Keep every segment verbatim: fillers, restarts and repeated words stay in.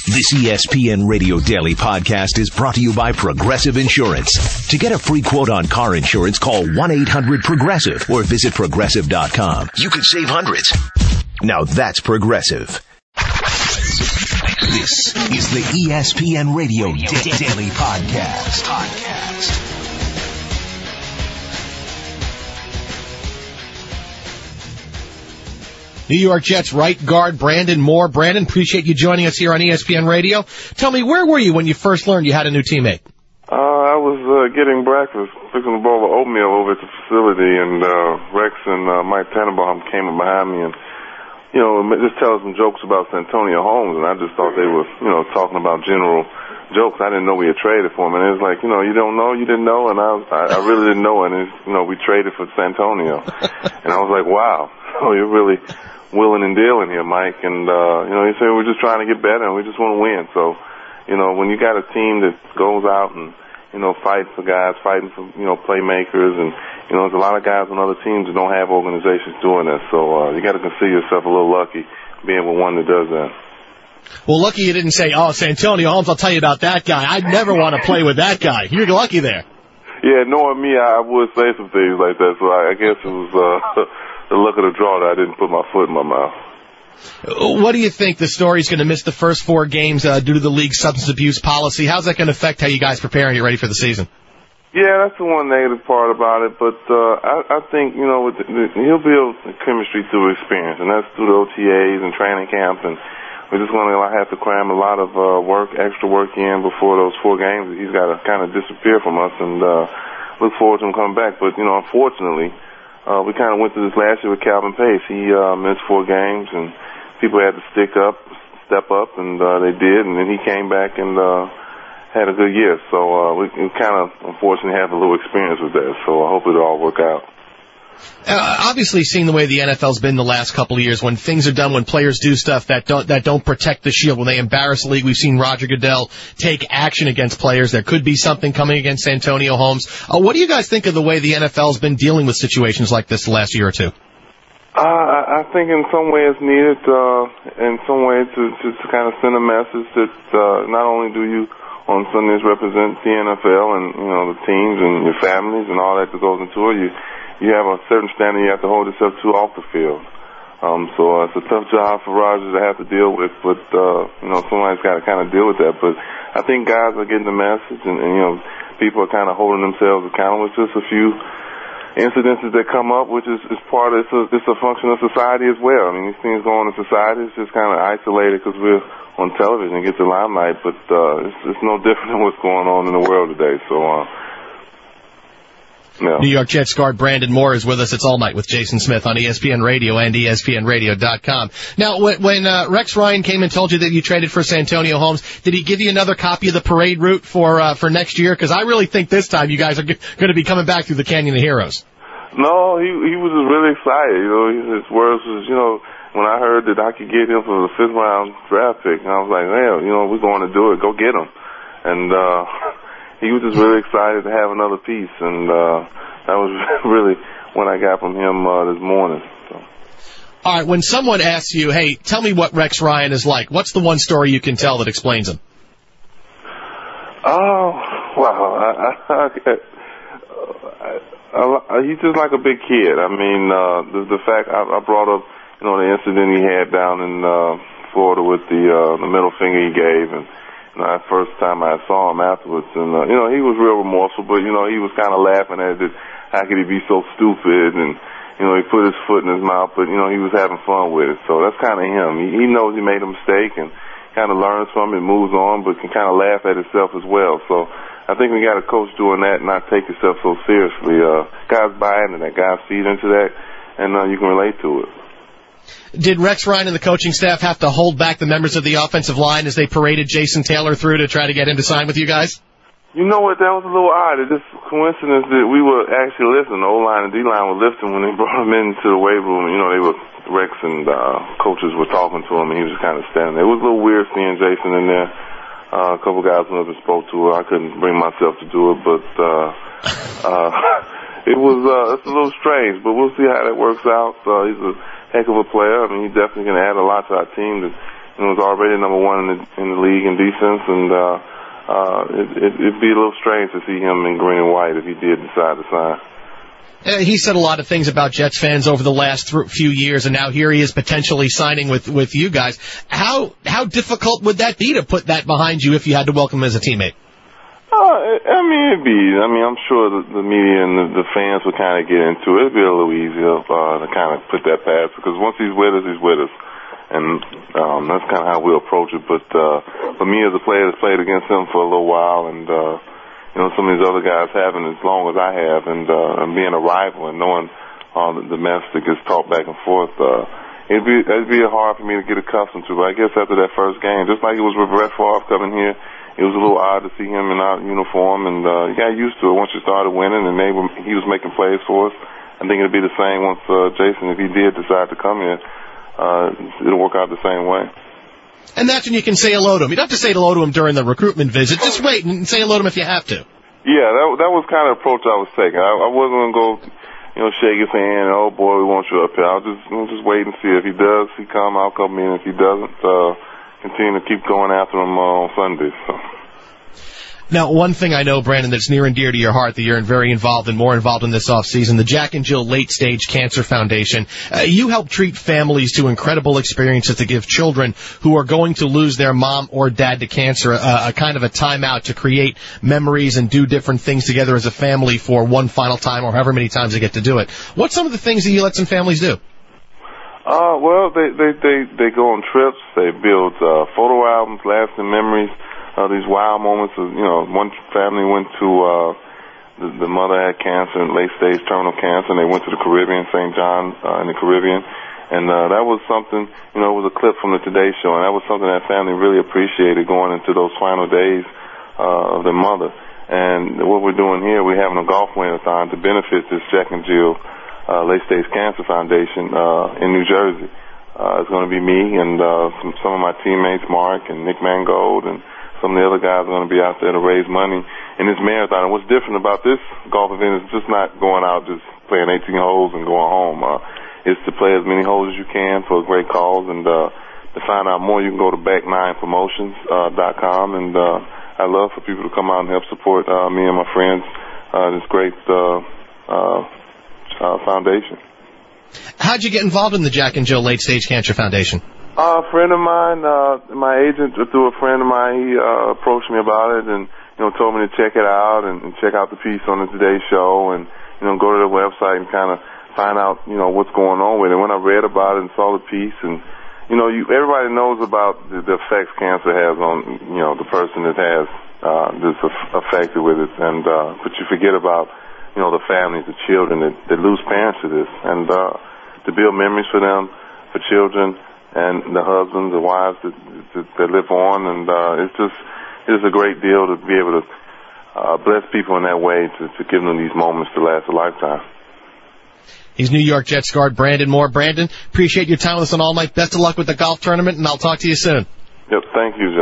This E S P N Radio Daily podcast is brought to you by Progressive Insurance. To get a free quote on car insurance, call one eight hundred progressive or visit progressive dot com. You could save hundreds. Now that's Progressive. This is the E S P N Radio da- Daily Podcast. Podcast. New York Jets right guard Brandon Moore. Brandon, appreciate you joining us here on E S P N Radio. Tell me, where were you when you first learned you had a new teammate? Uh, I was uh, getting breakfast, fixing a bowl of oatmeal over at the facility, and uh, Rex and uh, Mike Tannenbaum came up behind me and, you know, just telling some jokes about Santonio Holmes, and I just thought they were, you know, talking about general jokes. I didn't know we had traded for him, and it was like, you know, you don't know, you didn't know, and I, I, I really didn't know, and it's, you know, we traded for Santonio, and I was like, wow, oh, you're really willing and dealing here, Mike. And, uh, you know, he said, we're just trying to get better and we just want to win. So, you know, when you got a team that goes out and, you know, fighting for guys, fighting for, you know, playmakers, and, you know, there's a lot of guys on other teams that don't have organizations doing that. So, uh, you got to consider yourself a little lucky being with one that does that. Well, lucky you didn't say, oh, Santonio Holmes, I'll tell you about that guy. I'd never want to play with that guy. You're lucky there. Yeah, knowing me, I would say some things like that. So I, I guess it was, uh, the luck of the draw that I didn't put my foot in my mouth. What do you think? The story's going to miss the first four games uh, due to the league's substance abuse policy. How's that going to affect how you guys prepare and get ready for the season? Yeah, that's the one negative part about it. But uh, I, I think, you know, with the, the, he'll build chemistry through experience, and that's through the O T As and training camp. And we're just going to have to cram a lot of uh, work, extra work in before those four games. He's got to kind of disappear from us, and uh, look forward to him coming back. But, you know, unfortunately, Uh, we kind of went through this last year with Calvin Pace. He uh, missed four games, and people had to stick up, step up, and uh, they did. And then he came back and uh, had a good year. So uh, we, we kind of, unfortunately, have a little experience with that. So I hope it'll all work out. Uh, obviously, seeing the way the N F L's been the last couple of years, when things are done, when players do stuff that don't that don't protect the shield, when they embarrass the league, we've seen Roger Goodell take action against players. There could be something coming against Santonio Holmes. Uh, what do you guys think of the way the N F L's been dealing with situations like this the last year or two? Uh, I think in some way it's needed, uh, in some way to, to, to kind of send a message that uh, not only do you on Sundays represent the N F L and, you know, the teams and your families and all that that goes into it, you you have a certain standard you have to hold yourself to off the field. Um, so uh, it's a tough job for Rodgers to have to deal with, but, uh, you know, somebody's got to kind of deal with that. But I think guys are getting the message, and, and you know, people are kind of holding themselves accountable. It's just a few incidences that come up, which is, is part of, it's a, it's a function of society as well. I mean, these things go on in society. It's just kind of isolated because we're on television and get the limelight, but uh, it's, it's no different than what's going on in the world today. So, uh, No. New York Jets guard Brandon Moore is with us. It's All Night with Jason Smith on E S P N Radio and E S P N radio dot com. Now, when, when uh, Rex Ryan came and told you that you traded for Santonio Holmes, did he give you another copy of the parade route for uh, for next year? Because I really think this time you guys are g- going to be coming back through the Canyon of Heroes. No, he he was just really excited. You know, his words was, you know, when I heard that I could get him for the fifth round draft pick, and I was like, man, you know, we're going to do it. Go get him. And uh, he was just really excited to have another piece, and uh, that was really what I got from him uh, this morning. So. All right, when someone asks you, hey, tell me what Rex Ryan is like, what's the one story you can tell that explains him? Oh, wow. I, I, I, I, I, he's just like a big kid. I mean, uh, the, the fact I, I brought up, you know, the incident he had down in uh, Florida with the, uh, the middle finger he gave, and you know, that first time I saw him afterwards, and, uh, you know, he was real remorseful, but, you know, he was kind of laughing at it. How could he be so stupid? And, you know, he put his foot in his mouth, but, you know, he was having fun with it. So that's kind of him. He, he knows he made a mistake and kind of learns from it, moves on, but can kind of laugh at himself as well. So I think we got a coach doing that and not take yourself so seriously. Uh, guys buy into that. Guys feed into that, and uh, you can relate to it. Did Rex Ryan and the coaching staff have to hold back the members of the offensive line as they paraded Jason Taylor through to try to get him to sign with you guys? You know what? That was a little odd. It's just coincidence that we were actually lifting. The O-line and D-line were lifting when they brought him into the weight room. You know, they were, Rex and uh, coaches were talking to him, and he was just kind of standing there. It was a little weird seeing Jason in there. Uh, a couple guys went up and spoke to her. I couldn't bring myself to do it, but uh, uh, it was uh, it's a little strange. But we'll see how that works out. Uh, he's a heck of a player. I mean, he's definitely going to add a lot to our team. That, you you know, was already number one in the, in the league in defense, and uh, uh, it, it, it'd be a little strange to see him in green and white if he did decide to sign. Uh, he said a lot of things about Jets fans over the last th- few years, and now here he is potentially signing with, with you guys. How how difficult would that be to put that behind you if you had to welcome him as a teammate? Uh, I mean, it'd be, I mean, I'm sure the, the media and the, the fans would kind of get into it. It'd be a little easier uh, to kind of put that past, because once he's with us, he's with us. And um, that's kind of how we approach it. But uh, for me as a player that's played against him for a little while, and, uh, you know, some of these other guys haven't as long as I have, and, uh, and being a rival and knowing all the domestic is talked back and forth, uh, it'd be, it'd be hard for me to get accustomed to. But I guess after that first game, just like it was with Brett Favre coming here, it was a little odd to see him in our uniform, and uh, you got used to it once you started winning, and they were, he was making plays for us. I think it'd be the same once uh, Jason, if he did decide to come here, uh, it'll work out the same way. And that's when you can say hello to him. You don't have to say hello to him during the recruitment visit. Just wait and say hello to him if you have to. Yeah, that that was kind of the approach I was taking. I, I wasn't going to go, you know, shake his hand, oh, boy, we want you up here. I'll just, you know, just wait and see. If he does, he come, I'll come in. If he doesn't, uh, continue to keep going after him uh, on Sundays. So. Now, one thing I know, Brandon, that's near and dear to your heart that you're very involved and more involved in this offseason, the Jack and Jill Late Stage Cancer Foundation. Uh, you help treat families to incredible experiences to give children who are going to lose their mom or dad to cancer a, a kind of a timeout to create memories and do different things together as a family for one final time or however many times they get to do it. What's some of the things that you let some families do? Uh, well, they, they, they, they go on trips. They build uh, photo albums, lasting memories. Uh, these wild moments of, you know, one family went to, uh, the, the mother had cancer, late stage terminal cancer, and they went to the Caribbean, Saint John, uh, in the Caribbean. And, uh, that was something, you know, it was a clip from the Today Show, and that was something that family really appreciated going into those final days, uh, of their mother. And what we're doing here, we're having a golf win-a-thon to benefit this Jack and Jill, uh, Late Stage Cancer Foundation, uh, in New Jersey. Uh, it's going to be me and, uh, some, some of my teammates, Mark and Nick Mangold, and some of the other guys are going to be out there to raise money in this marathon. And what's different about this golf event is just not going out just playing eighteen holes and going home. Uh, it's to play as many holes as you can for a great cause. And uh, to find out more, you can go to back nine promotions dot com. And uh, I'd love for people to come out and help support uh, me and my friends, uh, this great uh, uh, uh, foundation. How'd you get involved in the Jack and Jill Late Stage Cancer Foundation? Uh, a friend of mine, uh, my agent, through a friend of mine, he uh, approached me about it and, you know, told me to check it out and, and check out the piece on the Today Show and, you know, go to the website and kind of find out, you know, what's going on with it. When I read about it and saw the piece, and, you know, you, everybody knows about the, the effects cancer has on, you know, the person that has uh, this affected with it, and uh, but you forget about, you know, the families, the children that, that lose parents to this, and uh, to build memories for them, for children, and the husbands, the wives that, that, that live on, and uh, it's just it's a great deal to be able to uh, bless people in that way, to, to give them these moments to last a lifetime. He's New York Jets guard Brandon Moore. Brandon, appreciate your time with us on All Night. Best of luck with the golf tournament, and I'll talk to you soon. Yep, thank you,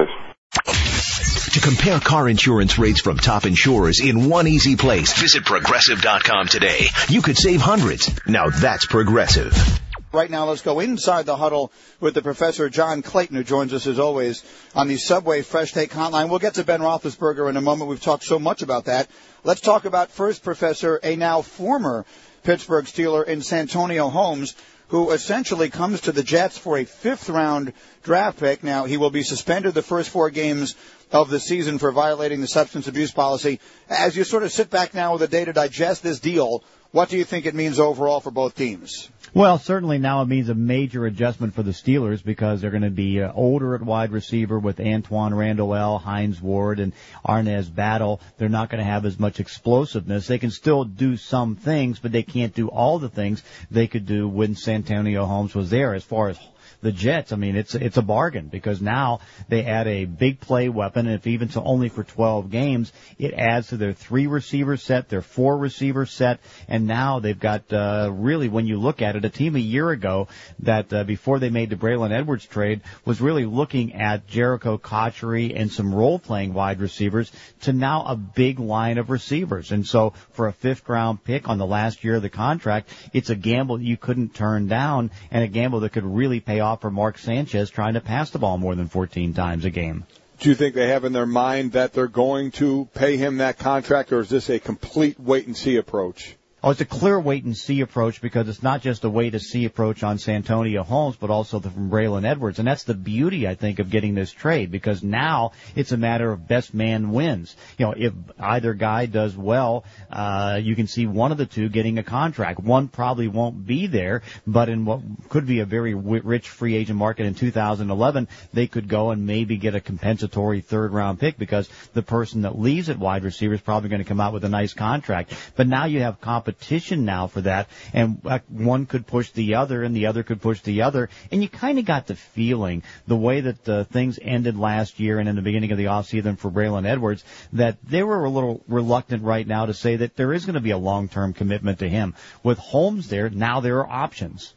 Jason. To compare car insurance rates from top insurers in one easy place, visit Progressive dot com today. You could save hundreds. Now that's Progressive. Right now, let's go inside the huddle with the Professor John Clayton, who joins us, as always, on the Subway Fresh Take Hotline. We'll get to Ben Roethlisberger in a moment. We've talked so much about that. Let's talk about first, Professor, a now former Pittsburgh Steeler in Santonio Holmes, who essentially comes to the Jets for a fifth-round draft pick. Now, he will be suspended the first four games of the season for violating the substance abuse policy. As you sort of sit back now with a day to digest this deal, what do you think it means overall for both teams? Well, certainly now it means a major adjustment for the Steelers because they're going to be uh, older at wide receiver with Antoine Randall, Hines Ward, and Arnaz Battle. They're not going to have as much explosiveness. They can still do some things, but they can't do all the things they could do when Santonio Holmes was there. As far as the Jets, I mean, it's it's a bargain because now they add a big play weapon, and if even so only for twelve games, it adds to their three receiver set, their four receiver set, and now they've got uh, really, when you look at it, a team a year ago that uh, before they made the Braylon Edwards trade was really looking at Jericho Cotchery and some role-playing wide receivers to now a big line of receivers. And so for a fifth-round pick on the last year of the contract, it's a gamble you couldn't turn down and a gamble that could really pay off payoff for Mark Sanchez trying to pass the ball more than fourteen times a game. Do you think they have in their mind that they're going to pay him that contract, or is this a complete wait-and-see approach? Oh, it's a clear wait-and-see approach because it's not just a wait-and-see approach on Santonio Holmes, but also the, from Braylon Edwards. And that's the beauty, I think, of getting this trade, because now it's a matter of best man wins. You know, if either guy does well, uh, you can see one of the two getting a contract. One probably won't be there, but in what could be a very w- rich free agent market in two thousand eleven, they could go and maybe get a compensatory third-round pick because the person that leaves at wide receiver is probably going to come out with a nice contract. But now you have competition. Competition now for that, and one could push the other, and the other could push the other, and you kind of got the feeling, the way that uh, things ended last year and in the beginning of the offseason for Braylon Edwards, that they were a little reluctant right now to say that there is going to be a long-term commitment to him. With Holmes there, now there are options.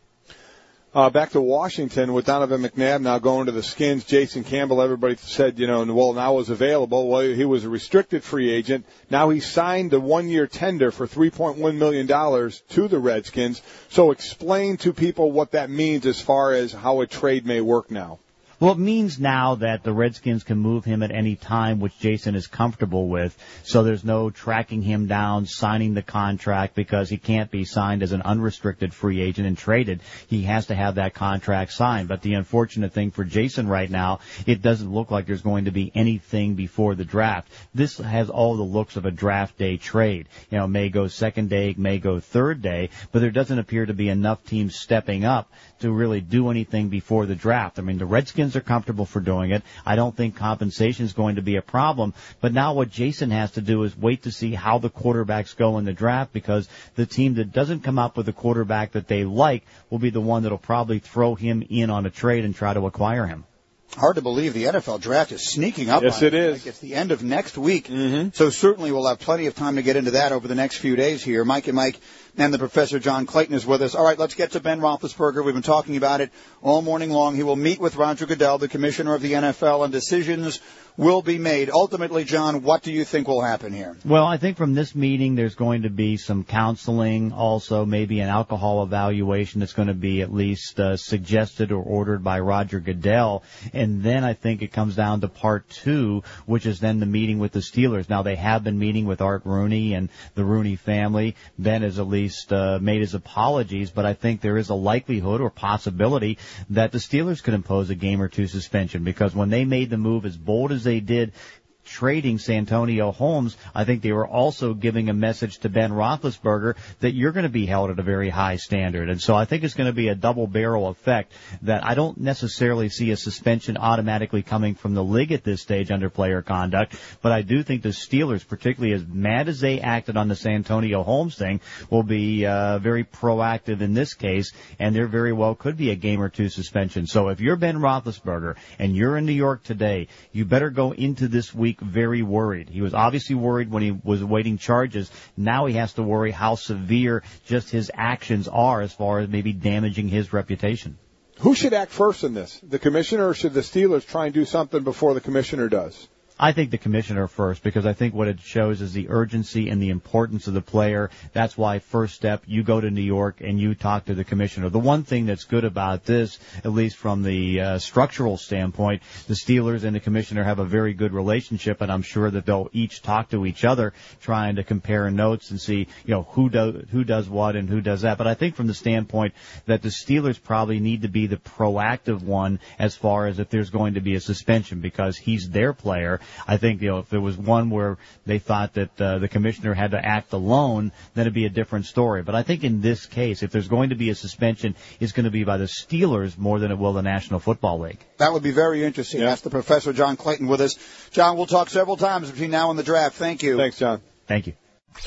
Uh, back to Washington with Donovan McNabb now going to the Skins. Jason Campbell, everybody said, you know, well, now was available. Well, he was a restricted free agent. Now he signed a one-year tender for three point one million dollars to the Redskins. So explain to people what that means as far as how a trade may work now. Well, it means now that the Redskins can move him at any time, which Jason is comfortable with. So there's no tracking him down, signing the contract, because he can't be signed as an unrestricted free agent and traded. He has to have that contract signed. But the unfortunate thing for Jason right now, it doesn't look like there's going to be anything before the draft. This has all the looks of a draft day trade. You know, may go second day, may go third day, but there doesn't appear to be enough teams stepping up to really do anything before the draft. I mean, the Redskins are comfortable for doing it. I don't think compensation is going to be a problem. But now what Jason has to do is wait to see how the quarterbacks go in the draft, because the team that doesn't come up with a quarterback that they like will be the one that will probably throw him in on a trade and try to acquire him. Hard to believe the N F L draft is sneaking up. Yes, on it is. Like it's the end of next week. Mm-hmm. So certainly we'll have plenty of time to get into that over the next few days here. Mike and Mike and the Professor John Clayton is with us. All right, let's get to Ben Roethlisberger. We've been talking about it all morning long. He will meet with Roger Goodell, the commissioner of the N F L, and decisions will be made. Ultimately, John, what do you think will happen here? Well, I think from this meeting there's going to be some counseling, also maybe an alcohol evaluation that's going to be at least uh, suggested or ordered by Roger Goodell. And then I think it comes down to part two, which is then the meeting with the Steelers. Now, they have been meeting with Art Rooney and the Rooney family. Ben has at least uh, made his apologies, but I think there is a likelihood or possibility that the Steelers could impose a game or two suspension, because when they made the move as bold as they did trading Santonio Holmes, I think they were also giving a message to Ben Roethlisberger that you're going to be held at a very high standard. And so I think it's going to be a double-barrel effect that I don't necessarily see a suspension automatically coming from the league at this stage under player conduct, but I do think the Steelers, particularly as mad as they acted on the Santonio Holmes thing, will be uh, very proactive in this case, and there very well could be a game or two suspension. So if you're Ben Roethlisberger and you're in New York today, you better go into this week very worried. He was obviously worried when he was awaiting charges. Now he has to worry how severe just his actions are as far as maybe damaging his reputation. Who should act first in this? The commissioner, or should the Steelers try and do something before the commissioner does? I think the commissioner first, because I think what it shows is the urgency and the importance of the player. That's why first step, you go to New York and you talk to the commissioner. The one thing that's good about this, at least from the uh, structural standpoint, the Steelers and the commissioner have a very good relationship, and I'm sure that they'll each talk to each other, trying to compare notes and see, you know, who does who does what and who does that. But I think from the standpoint that the Steelers probably need to be the proactive one as far as if there's going to be a suspension, because he's their player. I think, you know, if there was one where they thought that uh, the commissioner had to act alone, then it'd be a different story. But I think in this case, if there's going to be a suspension, it's going to be by the Steelers more than it will the National Football League. That would be very interesting. Yeah. That's the Professor John Clayton with us. John, we'll talk several times between now and the draft. Thank you. Thanks, John. Thank you.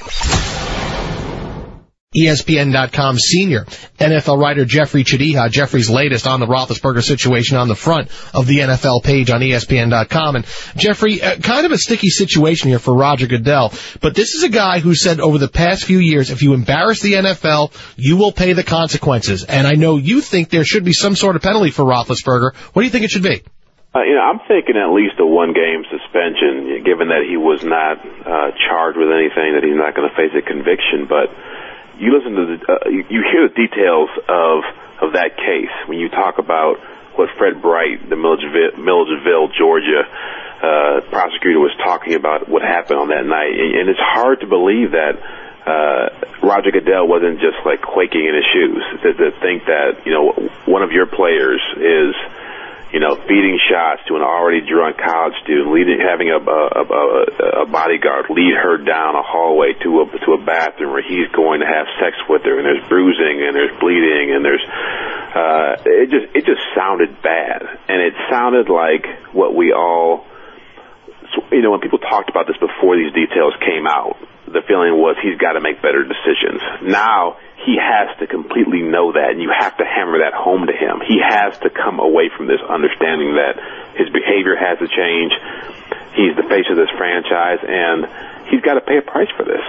E S P N dot com senior N F L writer Jeffrey Chadiha, Jeffrey's latest on the Roethlisberger situation on the front of the N F L page on E S P N dot com. And Jeffrey, uh, kind of a sticky situation here for Roger Goodell, but this is a guy who said over the past few years, if you embarrass the N F L, you will pay the consequences. And I know you think there should be some sort of penalty for Roethlisberger. What do you think it should be? Uh, you know, I'm thinking at least a one-game suspension, given that he was not uh, charged with anything, that he's not going to face a conviction. But you listen to the, uh, you, you hear the details of of that case, when you talk about what Fred Bright, the Milledgeville, Milledgeville Georgia uh, prosecutor, was talking about what happened on that night, and it's hard to believe that uh, Roger Goodell wasn't just like quaking in his shoes. To, to think that, you know, one of your players is, you know, feeding shots to an already drunk college student, leading, having a, a, a, a bodyguard lead her down a hallway to a to a bathroom where he's going to have sex with her, and there's bruising and there's bleeding and there's uh, it just it just sounded bad, and it sounded like what we all, you know, when people talked about this before these details came out, the feeling was he's got to make better decisions. Now he has to completely know that, and you have to hammer that home to him. He has to come away from this understanding that his behavior has to change. He's the face of this franchise, and he's got to pay a price for this.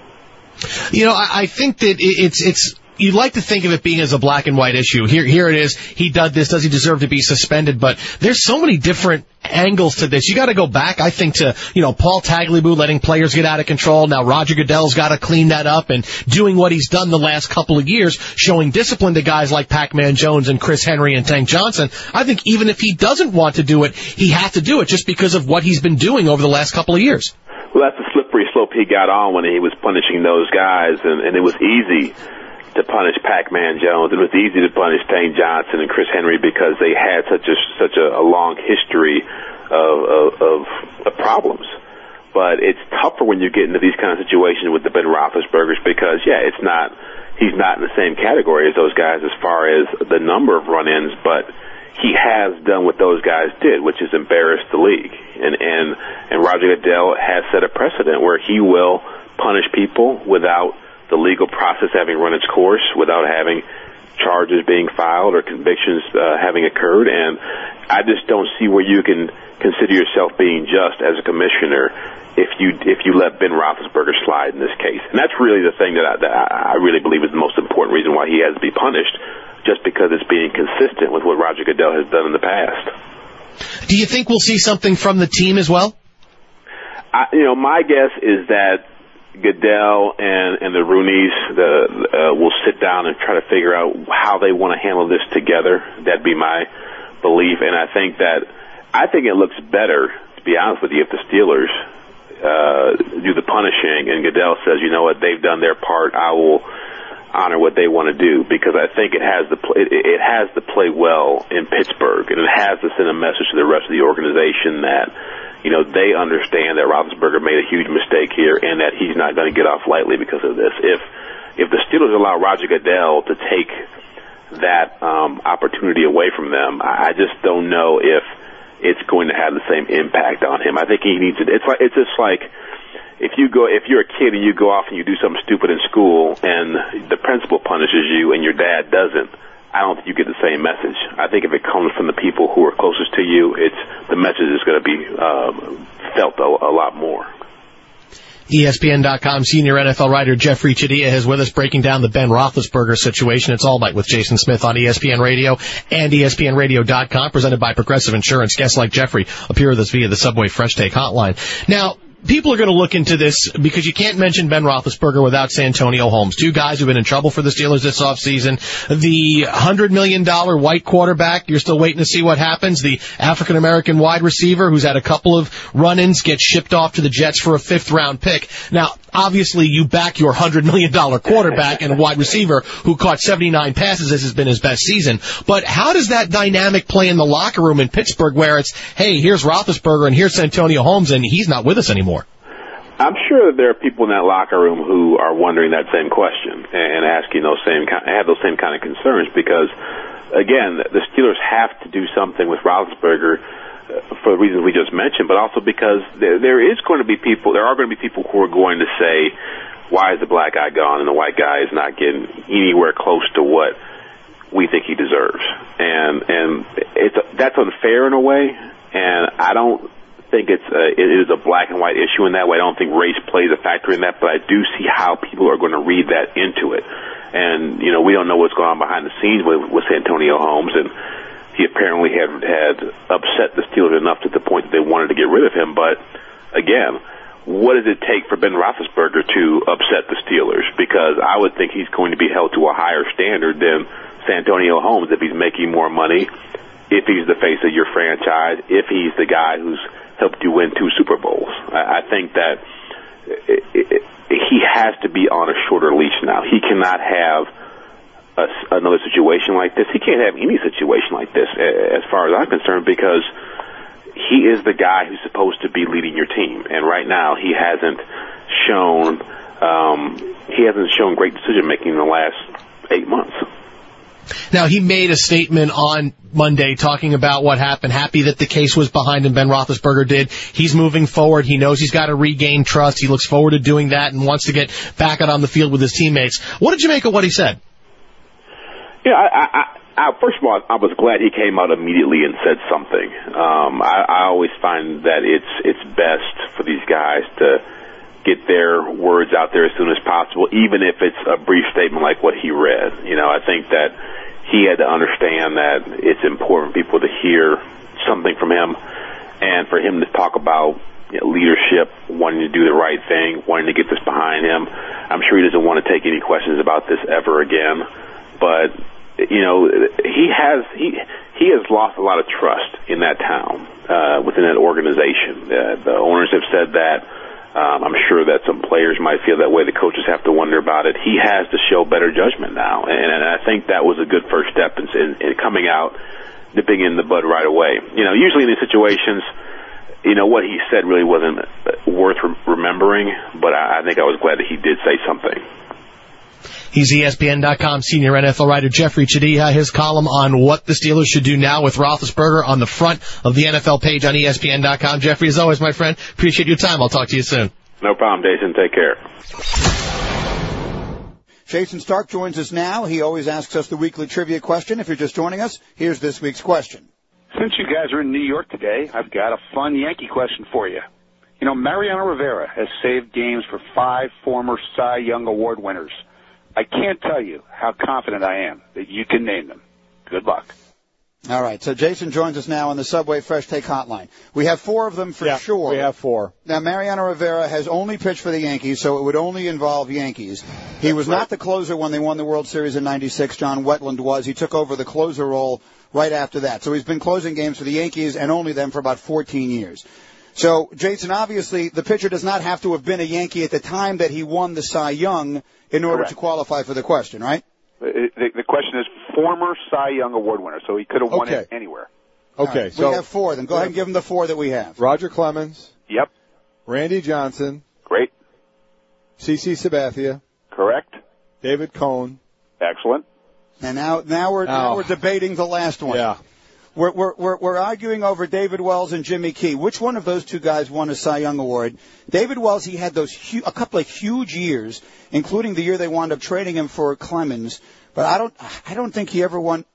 You know, I, I think that it's it's. You'd like to think of it being as a black and white issue. Here, here it is. He did this. Does he deserve to be suspended? But there's so many different angles to this. You got to go back, I think, to, you know, Paul Tagliabue letting players get out of control. Now Roger Goodell's got to clean that up, and doing what he's done the last couple of years, showing discipline to guys like Pac-Man Jones and Chris Henry and Tank Johnson. I think even if he doesn't want to do it, he has to do it just because of what he's been doing over the last couple of years. Well, that's the slippery slope he got on when he was punishing those guys, and, and it was easy to punish Pac-Man Jones. It was easy to punish Tank Johnson and Chris Henry because they had such a such a, a long history of, of, of, of problems. But it's tougher when you get into these kind of situations with the Ben Roethlisbergers because, yeah, it's not he's not in the same category as those guys as far as the number of run-ins, but he has done what those guys did, which is embarrass the league. And and and Roger Goodell has set a precedent where he will punish people without the legal process having run its course, without having charges being filed or convictions uh, having occurred. And I just don't see where you can consider yourself being just as a commissioner if you if you let Ben Roethlisberger slide in this case. And that's really the thing that I, that I really believe is the most important reason why he has to be punished, just because it's being consistent with what Roger Goodell has done in the past. Do you think we'll see something from the team as well? I, you know, my guess is that Goodell and, and the Rooneys the, uh, will sit down and try to figure out how they want to handle this together. That'd be my belief. And I think that, I think it looks better, to be honest with you, if the Steelers uh, do the punishing and Goodell says, you know what, they've done their part, I will honor what they want to do, because I think it has to play, it, it has to play well in Pittsburgh, and it has to send a message to the rest of the organization that, you know, they understand that Roethlisberger made a huge mistake here and that he's not going to get off lightly because of this. If if the Steelers allow Roger Goodell to take that um, opportunity away from them, I just don't know if it's going to have the same impact on him. I think he needs it. It's like it's just like if you go if you're a kid and you go off and you do something stupid in school and the principal punishes you and your dad doesn't, I don't think you get the same message. I think if it comes from the people who are closest to you, it's the message is going to be um, felt a, a lot more. E S P N dot com senior N F L writer Jeffrey Chadiha is with us breaking down the Ben Roethlisberger situation. It's All Night with Jason Smith on E S P N Radio and E S P N radio dot com, presented by Progressive Insurance. Guests like Jeffrey appear with us via the Subway Fresh Take hotline. Now, people are going to look into this because you can't mention Ben Roethlisberger without Santonio Holmes. Two guys who've been in trouble for the Steelers this offseason. The one hundred million dollars white quarterback, you're still waiting to see what happens. The African-American wide receiver who's had a couple of run-ins gets shipped off to the Jets for a fifth-round pick. Now, obviously, you back your one hundred million dollars quarterback and a wide receiver who caught seventy-nine passes. This has been his best season. But how does that dynamic play in the locker room in Pittsburgh where it's, hey, here's Roethlisberger and here's Santonio Holmes, and he's not with us anymore? I'm sure that there are people in that locker room who are wondering that same question and asking those same have those same kind of concerns because, again, the Steelers have to do something with Roethlisberger for the reasons we just mentioned, but also because there, there is going to be people, there are going to be people who are going to say, why is the black guy gone and the white guy is not getting anywhere close to what we think he deserves? And and it's that's unfair in a way, and I don't think it's a, it is a black and white issue in that way. I don't think race plays a factor in that, but I do see how people are going to read that into it. And, you know, we don't know what's going on behind the scenes with, with Santonio Holmes, and he apparently had, had upset the Steelers enough to the point that they wanted to get rid of him. But, again, what does it take for Ben Roethlisberger to upset the Steelers? Because I would think he's going to be held to a higher standard than Santonio Holmes if he's making more money, if he's the face of your franchise, if he's the guy who's helped you win two Super Bowls. I, I think that it, it, he has to be on a shorter leash now. He cannot have a, another situation like this. He can't have any situation like this, as far as I'm concerned, because he is the guy who's supposed to be leading your team, and right now he hasn't shown um, he hasn't shown great decision making in the last eight months. Now, he made a statement on Monday talking about what happened, happy that the case was behind him. Ben Roethlisberger did. He's moving forward. He knows he's got to regain trust. He looks forward to doing that and wants to get back out on the field with his teammates. What did you make of what he said? Yeah, I, I, I, first of all, I was glad he came out immediately and said something. Um, I, I always find that it's it's best for these guys to get their words out there as soon as possible, even if it's a brief statement like what he read. You know, I think that he had to understand that it's important for people to hear something from him, and for him to talk about, you know, leadership, wanting to do the right thing, wanting to get this behind him. I'm sure he doesn't want to take any questions about this ever again, but you know, he has he he has lost a lot of trust in that town, uh, within that organization. Uh, the owners have said that. Um, I'm sure that some players might feel that way. The coaches have to wonder about it. He has to show better judgment now, and, and I think that was a good first step in, in, in coming out, nipping in the bud right away. You know, usually in these situations, you know, what he said really wasn't worth re- remembering, but I, I think I was glad that he did say something. He's E S P N dot com senior N F L writer Jeffrey Chadiha. His column on what the Steelers should do now with Roethlisberger on the front of the N F L page on E S P N dot com. Jeffrey, as always, my friend, appreciate your time. I'll talk to you soon. No problem, Jason. Take care. Jason Stark joins us now. He always asks us the weekly trivia question. If you're just joining us, here's this week's question. Since you guys are in New York today, I've got a fun Yankee question for you. You know, Mariano Rivera has saved games for five former Cy Young Award winners. I can't tell you how confident I am that you can name them. Good luck. All right, so Jason joins us now on the Subway Fresh Take Hotline. We have four of them for yeah, sure. We have four. Now, Mariano Rivera has only pitched for the Yankees, so it would only involve Yankees. He was not the closer when they won the World Series in ninety-six. John Wetland was. He took over the closer role right after that. So he's been closing games for the Yankees and only them for about fourteen years. So, Jason, obviously, the pitcher does not have to have been a Yankee at the time that he won the Cy Young in order Correct. to qualify for the question, right? The, the question is former Cy Young Award winner, so he could have won okay. it anywhere. Okay, right, so we have four of them. Go ahead and give them the four that we have. Roger Clemens. Yep. Randy Johnson. Great. C C Sabathia. Correct. David Cohn. Excellent. And now, now we're now Oh. we're debating the last one. Yeah. We're, we're, we're, we're arguing over David Wells and Jimmy Key. Which one of those two guys won a Cy Young Award? David Wells, he had those hu- a couple of huge years, including the year they wound up trading him for Clemens. But I don't, I don't think he ever won.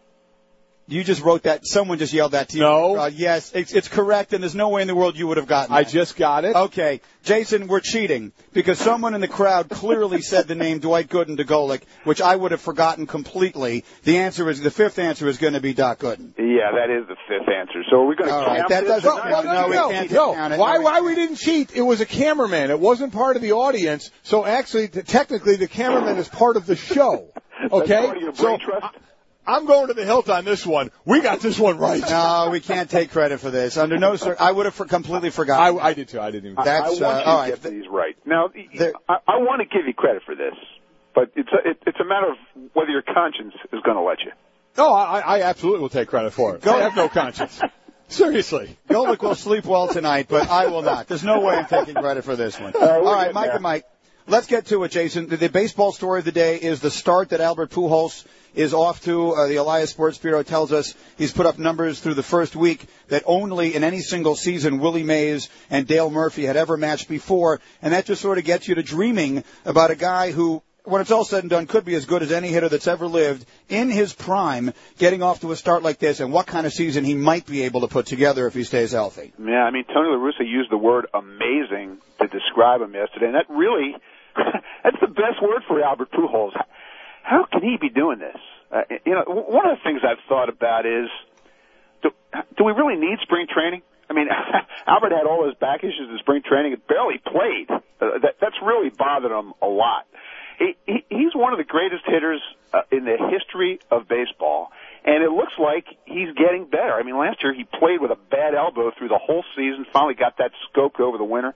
You just wrote that. Someone just yelled that to you. No. Uh, yes, it's, it's correct, and there's no way in the world you would have gotten I that. just got it. Okay. Jason, we're cheating because someone in the crowd clearly said the name Dwight Gooden to Golick, which I would have forgotten completely. The answer is, the fifth answer is going to be Doc Gooden. Yeah, that is the fifth answer. So are we going to All count right, that this? doesn't No, count. no, No, no, we no, can't no. count it. Why, No, we why can't. we didn't cheat? It was a cameraman. It wasn't part of the audience. So actually, t- technically, the cameraman is part of the show. Okay? That's part of your So brain trust? I'm going to the hilt on this one. We got this one right. No, we can't take credit for this. Under no cir- I would have for- completely forgotten. I, I did too. I didn't even. That's, I want uh, you all to right. get these right. Now, There- I, I want to give you credit for this, but it's a, it, it's a matter of whether your conscience is going to let you. No, I, I absolutely will take credit for it. Go- I have no conscience. Seriously. Golick will sleep well tonight, but I will not. There's no way I'm taking credit for this one. Uh, we're All right, getting Mike there. and Mike. Let's get to it, Jason. The, the baseball story of the day is the start that Albert Pujols is off to. Uh, the Elias Sports Bureau tells us he's put up numbers through the first week that only in any single season Willie Mays and Dale Murphy had ever matched before. And that just sort of gets you to dreaming about a guy who, when it's all said and done, could be as good as any hitter that's ever lived in his prime, getting off to a start like this, and what kind of season he might be able to put together if he stays healthy. Yeah, I mean, Tony La Russa used the word amazing to describe him yesterday, and that really, that's the best word for Albert Pujols. How can he be doing this? Uh, you know, one of the things I've thought about is, do, do we really need spring training? I mean, Albert had all those back issues in spring training and barely played. Uh, that, that's really bothered him a lot. he, he, he's one of the greatest hitters uh, in the history of baseball, and it looks like he's getting better. I mean, last year he played with a bad elbow through the whole season, finally got that scoped over the winter,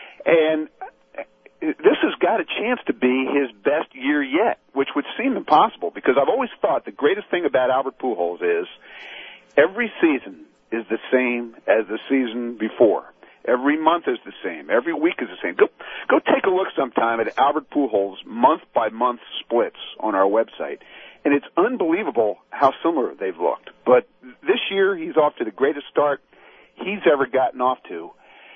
and this has got a chance to be his best year yet, which would seem impossible, because I've always thought the greatest thing about Albert Pujols is every season is the same as the season before. Every month is the same. Every week is the same. Go, go take a look sometime at Albert Pujols' month-by-month splits on our website, and it's unbelievable how similar they've looked. But this year, he's off to the greatest start he's ever gotten off to.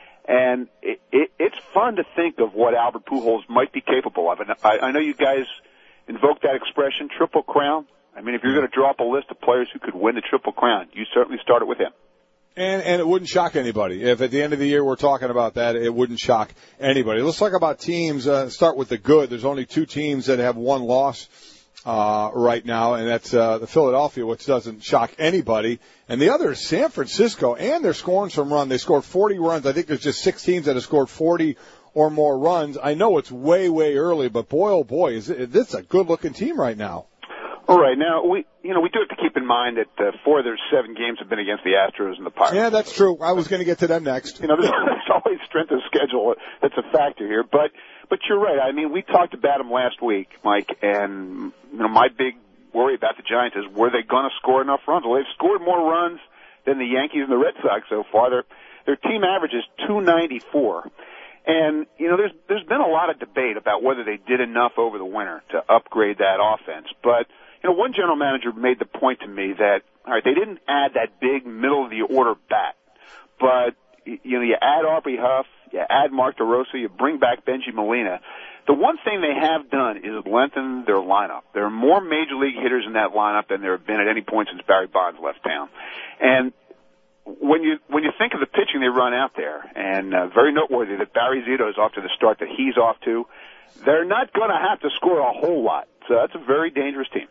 And it, it, it's fun to think of what Albert Pujols might be capable of. And I, I know you guys invoke that expression, Triple Crown. I mean, if you're going to draw up a list of players who could win the Triple Crown, you certainly start it with him. And, and it wouldn't shock anybody. If at the end of the year we're talking about that, it wouldn't shock anybody. Let's talk about teams. Uh, start with the good. There's only two teams that have one loss uh, right now, and that's uh, the Philadelphia, which doesn't shock anybody. And the other is San Francisco, and they're scoring some runs. They scored forty runs. I think there's just six teams that have scored forty or more runs. I know it's way, way early, but boy, oh boy, is it, this is a good-looking team right now. All right, now we, you know, we do have to keep in mind that uh, four of their seven games have been against the Astros and the Pirates. Yeah, that's true. I was going to get to them next. You know, there's, there's always strength of schedule that's a factor here, but but you're right. I mean, we talked about them last week, Mike, and you know, my big worry about the Giants is were they going to score enough runs? Well, they've scored more runs than the Yankees and the Red Sox so far. Their their team average is two ninety-four. And, you know, there's there's been a lot of debate about whether they did enough over the winter to upgrade that offense. But, you know, one general manager made the point to me that, all right, they didn't add that big middle-of-the-order bat. But, you know, you add Aubrey Huff, you add Mark DeRosa, you bring back Benji Molina. The one thing they have done is lengthen their lineup. There are more major league hitters in that lineup than there have been at any point since Barry Bonds left town. And when you when you think of the pitching they run out there, and uh, very noteworthy that Barry Zito is off to the start that he's off to, they're not going to have to score a whole lot. So that's a very dangerous team.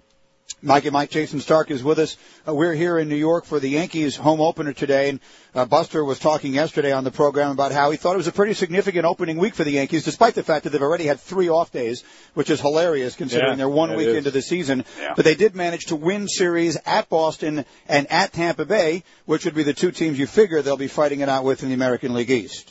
Mike and Mike, Jason Stark is with us. Uh, we're here in New York for the Yankees home opener today, and uh, Buster was talking yesterday on the program about how he thought it was a pretty significant opening week for the Yankees, despite the fact that they've already had three off days, which is hilarious considering yeah, they're one week is. into the season. Yeah. But they did manage to win series at Boston and at Tampa Bay, which would be the two teams you figure they'll be fighting it out with in the American League East.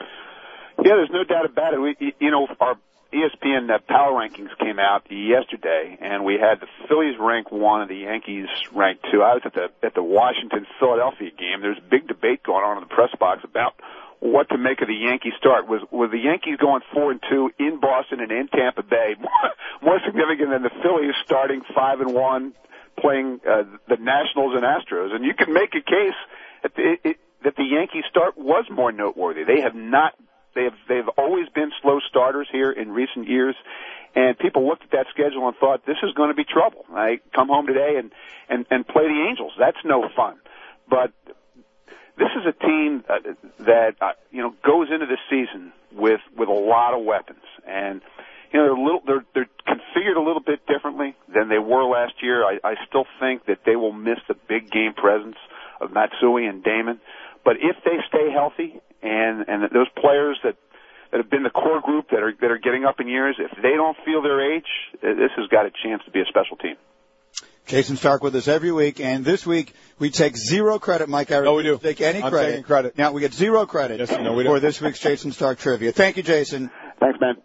Yeah, there's no doubt about it. We, you know, our E S P N uh, power rankings came out yesterday, and we had the Phillies ranked one and the Yankees ranked two. I was at the at the Washington-Philadelphia game. There's a big debate going on in the press box about what to make of the Yankee start. Was was the Yankees going four and two in Boston and in Tampa Bay more, more significant than the Phillies starting five and one, playing uh, the Nationals and Astros? And you can make a case that the, it, that the Yankee start was more noteworthy. They have not. They have, they've always been slow starters here in recent years, and people looked at that schedule and thought, this is going to be trouble. I come home today and, and, and play the Angels. That's no fun. But this is a team uh, that, uh, you know, goes into the season with, with a lot of weapons. And, you know, they're, a little, they're, they're configured a little bit differently than they were last year. I, I still think that they will miss the big game presence of Matsui and Damon. But if they stay healthy, and and those players that that have been the core group that are that are getting up in years, if they don't feel their age, this has got a chance to be a special team. Jason Stark with us every week, and this week we take zero credit, Mike. I no, we do. Take any I'm credit. taking credit. Now we get zero credit yes, no, we for this week's Jason Stark trivia. Thank you, Jason. Thanks, man.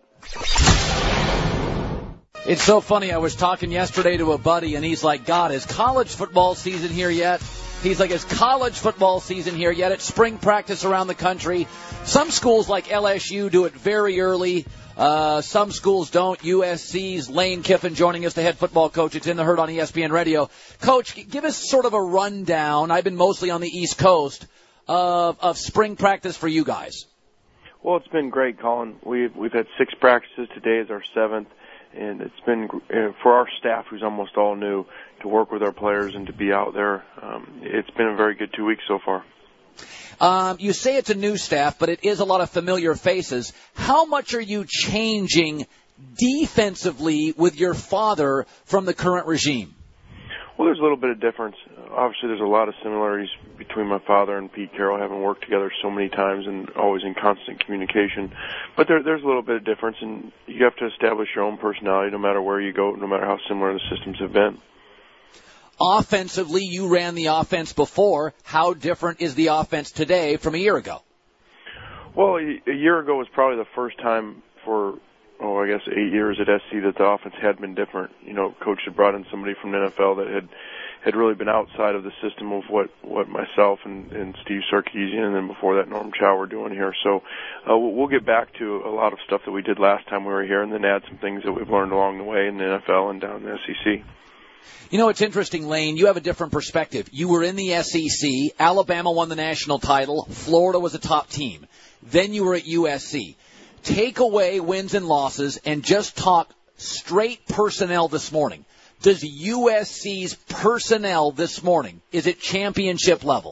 It's so funny. I was talking yesterday to a buddy, and he's like, God, is college football season here yet? He's like, is college football season here yet? It's spring practice around the country. Some schools like L S U do it very early. Uh, some schools don't. U S C's Lane Kiffin joining us, the head football coach. It's in the Herd on E S P N Radio. Coach, give us sort of a rundown. I've been mostly on the East Coast of, of spring practice for you guys. Well, it's been great, Colin. We've, we've had six practices. Today is our seventh. And it's been, uh, for our staff, who's almost all new, to work with our players and to be out there. Um, it's been a very good two weeks so far. Um, you say it's a new staff, but it is a lot of familiar faces. How much are you changing defensively with your father from the current regime? Well, there's a little bit of difference. Uh, obviously, there's a lot of similarities between my father and Pete Carroll, having worked together so many times and always in constant communication. But there, there's a little bit of difference, and you have to establish your own personality no matter where you go, no matter how similar the systems have been. Offensively, you ran the offense before. How different is the offense today from a year ago? Well, a year ago was probably the first time for, oh, I guess eight years at S C that the offense had been different. You know, Coach had brought in somebody from the N F L that had had really been outside of the system of what, what myself and, and Steve Sarkisian and then before that Norm Chow were doing here. So uh, we'll get back to a lot of stuff that we did last time we were here and then add some things that we've learned along the way in the N F L and down in the S E C. You know, it's interesting, Lane. You have a different perspective. You were in the S E C. Alabama won the national title. Florida was a top team. Then you were at U S C. Take away wins and losses and just talk straight personnel this morning. Does U S C's personnel this morning, is it championship level?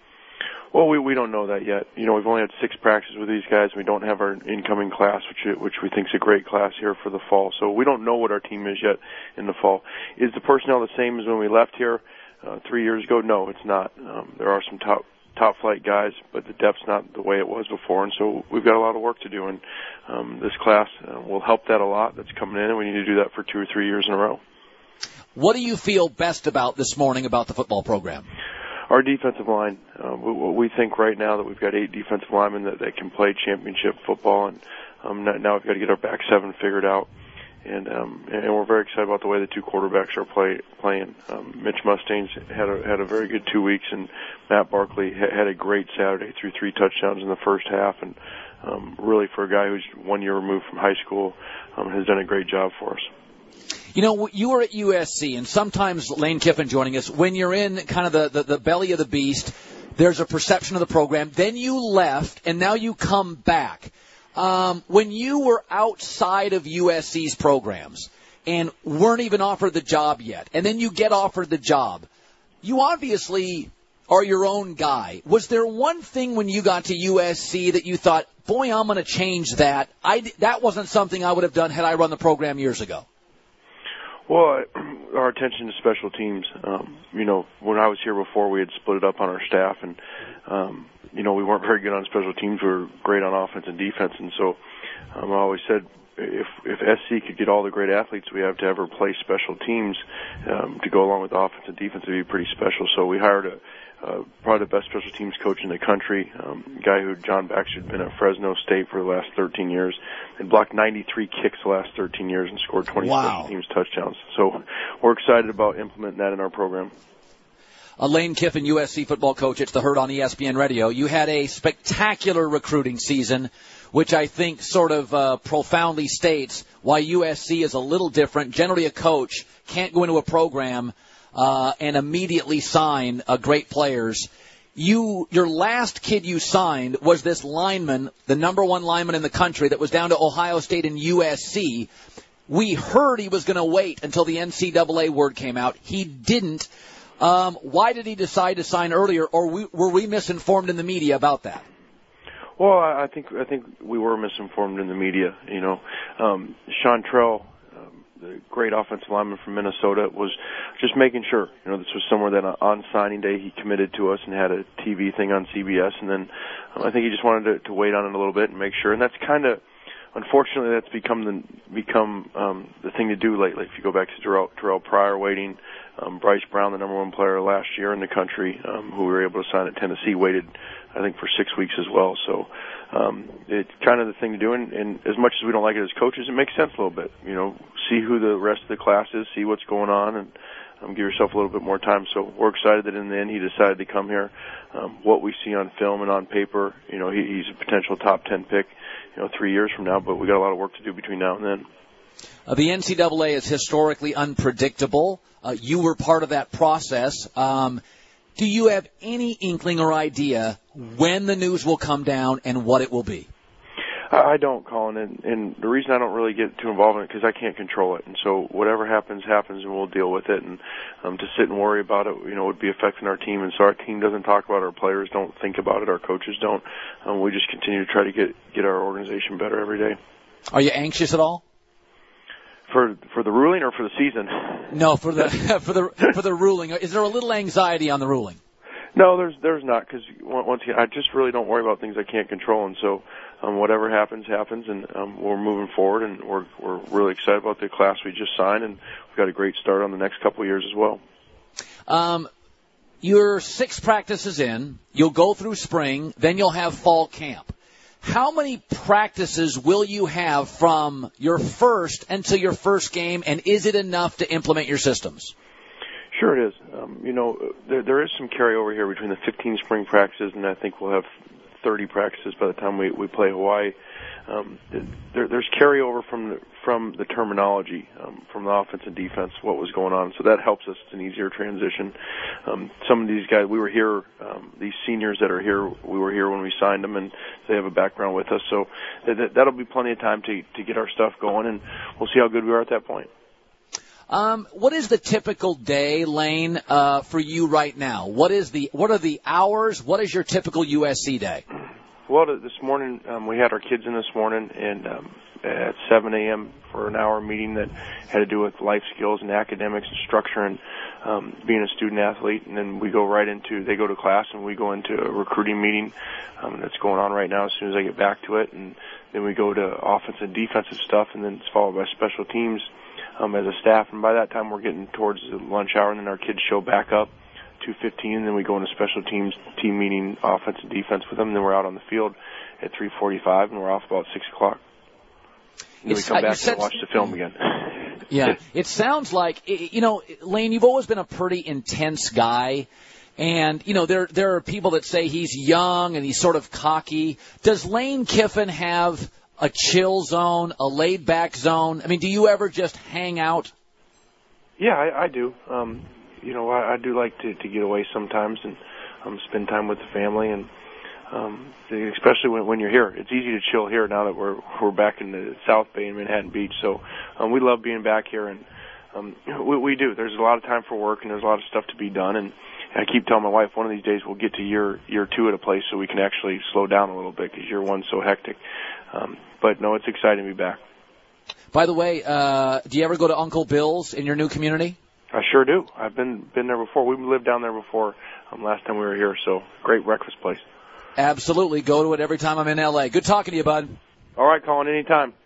Well, we we don't know that yet. You know, we've only had six practices with these guys. We don't have our incoming class, which which we think is a great class here for the fall. So we don't know what our team is yet in the fall. Is the personnel the same as when we left here uh, three years ago? No, it's not. Um, there are some top top flight guys, but the depth's not the way it was before, and so we've got a lot of work to do. And um, this class uh, will help that a lot. That's coming in, and we need to do that for two or three years in a row. What do you feel best about this morning about the football program? Our defensive line. Uh, we, we think right now that we've got eight defensive linemen that, that can play championship football, and um, now we've got to get our back seven figured out. And um, and we're very excited about the way the two quarterbacks are play, playing. Um, Mitch Mustaines had a had a very good two weeks, and Matt Barkley ha- had a great Saturday, threw three touchdowns in the first half, and um, really for a guy who's one year removed from high school, um, has done a great job for us. You know, you were at U S C, and sometimes Lane Kiffin joining us, when you're in kind of the, the, the belly of the beast, there's a perception of the program. Then you left, and now you come back. Um, when you were outside of U S C's programs and weren't even offered the job yet, and then you get offered the job, you obviously are your own guy. Was there one thing when you got to U S C that you thought, boy, I'm going to change that? I, that wasn't something I would have done had I run the program years ago. Well, our attention to special teams. Um, you know, when I was here before, we had split it up on our staff, and um, you know, we weren't very good on special teams. We were great on offense and defense, and so um, I always said, if if S C could get all the great athletes we have to ever play special teams um, to go along with offense and defense, it'd be pretty special. So we hired a uh, probably the best special teams coach in the country, um, a guy who John Baxter had been at Fresno State for the last thirteen years, and blocked ninety-three kicks the last thirteen years and scored twenty wow. special teams touchdowns. So we're excited about implementing that in our program. Uh, Lane Kiffin, U S C football coach. It's the Herd on E S P N Radio. You had a spectacular recruiting season, which I think sort of uh, profoundly states why U S C is a little different. Generally, a coach can't go into a program uh, and immediately sign uh, great players. You, your last kid you signed was this lineman, the number one lineman in the country that was down to Ohio State and U S C. We heard he was going to wait until the N C double A word came out. He didn't. Um, why did he decide to sign earlier, or we, were we misinformed in the media about that? Well, I think I think we were misinformed in the media. You know, um, Chantrell, um, the great offensive lineman from Minnesota, was just making sure. You know, this was somewhere that on signing day he committed to us and had a T V thing on C B S, and then um, I think he just wanted to, to wait on it a little bit and make sure. And that's kind of, unfortunately, that's become the become um, the thing to do lately. If you go back to Terrell, Terrell Pryor waiting. Um, Bryce Brown, the number one player last year in the country, um, who we were able to sign at Tennessee, waited, I think, for six weeks as well. So um, it's kind of the thing to do. And, and as much as we don't like it as coaches, it makes sense a little bit. You know, see who the rest of the class is, see what's going on, and um, give yourself a little bit more time. So we're excited that in the end he decided to come here. Um, what we see on film and on paper, you know, he, he's a potential top ten pick, you know, three years from now. But we got a lot of work to do between now and then. Uh, the N C double A is historically unpredictable. Uh, you were part of that process. Um, do you have any inkling or idea when the news will come down and what it will be? I don't, Colin, and, and the reason I don't really get too involved in it is because I can't control it. And so whatever happens, happens, and we'll deal with it. And um, to sit and worry about it, you know, would be affecting our team. And so our team doesn't talk about it. Our players don't think about it. Our coaches don't. Um, we just continue to try to get, get our organization better every day. Are you anxious at all? For for the ruling or for the season? No, for the for the for the ruling. Is there a little anxiety on the ruling? No, there's there's not, because once again, I just really don't worry about things I can't control, and so um, whatever happens happens, and um, we're moving forward, and we're we're really excited about the class we just signed, and we've got a great start on the next couple of years as well. Um, you're six practices in. You'll go through spring, then you'll have fall camp. How many practices will you have from your first until your first game, and is it enough to implement your systems? Sure it is. Um, you know, there, there is some carryover here between the fifteen spring practices, and I think we'll have thirty practices by the time we, we play Hawaii. Um, there, there's carryover from the, from the terminology, um, from the offense and defense, what was going on. So that helps us. It's an easier transition. Um, some of these guys, we were here, um, these seniors that are here, we were here when we signed them, and they have a background with us. So that, that'll be plenty of time to, to get our stuff going, and we'll see how good we are at that point. Um, what is the typical day, Lane, uh, for you right now? What is the what are the hours? What is your typical U S C day? Well, this morning um, we had our kids in this morning, and um, at seven a.m. for an hour meeting that had to do with life skills and academics and structure and um, being a student athlete. And then we go right into they go to class, and we go into a recruiting meeting um, that's going on right now. As soon as I get back to it, and then we go to offensive and defensive stuff, and then it's followed by special teams. Um, as a staff, and by that time we're getting towards the lunch hour, and then our kids show back up, two fifteen, and then we go into special teams team meeting, offense and defense with them, and then we're out on the field at three forty-five, and we're off about six o'clock. And then we come back and watch the film again. Yeah, it sounds like, you know, Lane, you've always been a pretty intense guy. And, you know, there there are people that say he's young and he's sort of cocky. Does Lane Kiffin have a chill zone, a laid-back zone? I mean, do you ever just hang out? Yeah, I, I do. Um, you know, I, I do like to, to get away sometimes and um, spend time with the family, and um, especially when, when you're here. It's easy to chill here now that we're we're back in the South Bay in Manhattan Beach. So um, we love being back here, and um, we, we do. There's a lot of time for work, and there's a lot of stuff to be done, and I keep telling my wife, one of these days we'll get to year year two at a place so we can actually slow down a little bit, because year one's so hectic. Um, but, no, it's exciting to be back. By the way, uh, do you ever go to Uncle Bill's in your new community? I sure do. I've been been there before. We lived down there before um, last time we were here, so great breakfast place. Absolutely. Go to it every time I'm in L A. Good talking to you, bud. All right, Colin, anytime.